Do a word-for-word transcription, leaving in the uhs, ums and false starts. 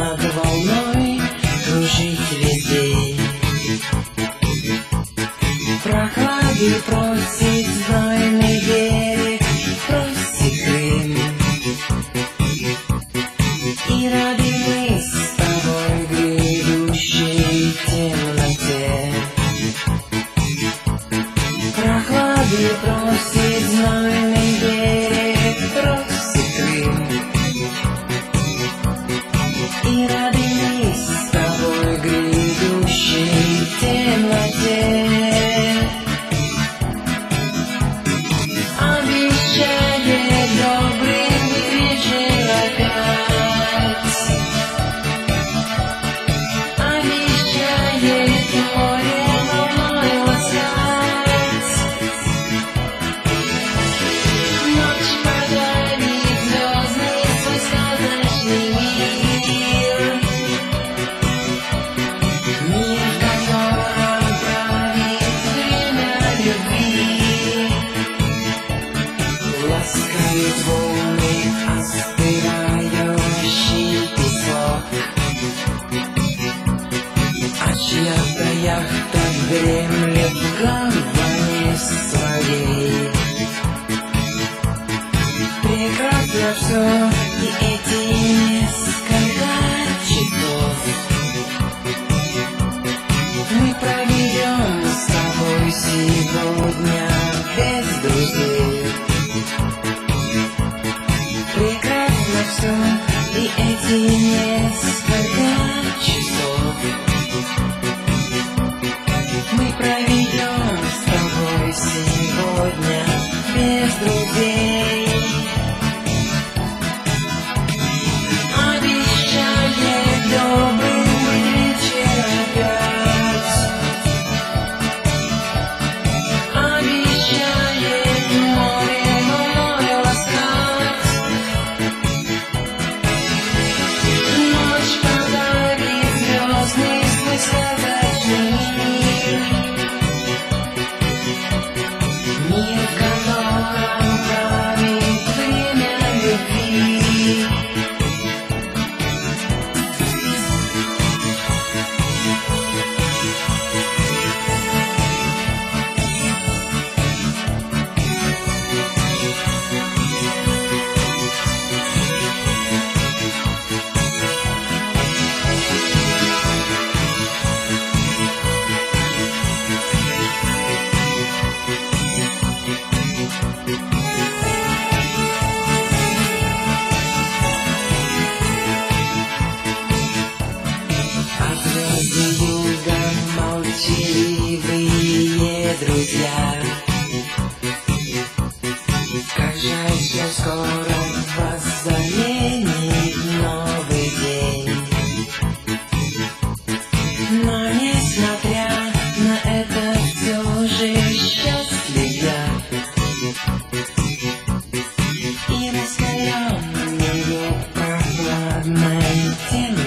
над волной кружить везде. Прохлады просит знойный берег, просит Крым. И рады мы с тобой грядущей темноте. Прохлады просит знойный берег, просит Крым. И рады мы с тобой грядущей темноте. Обещает добрый вечер опять. Обещает море волной ласкать. Ночь подарит звездный свой сказочный мир. Мир, в котором правит время любви. Ласкают волны остывающий песок. А чья-то яхта дремлет в гавани своей. Прекрасно все, и эти несколько часов мы проведем с тобой сегодня без друзей. Прекрасно все, и эти несколько часов мы проведем с тобой сегодня без друзей. Обещает добрый вечер опять. Обещает море волной ласкать. Ночь подарит звездный свой сказочный мир. Мир, в котором правит время любви. А звезды юга молчаливые друзья. Как жаль, что скоро вас заменит новый день. Но несмотря на это, все же счастлив я. И растворен ее прохладной темноте.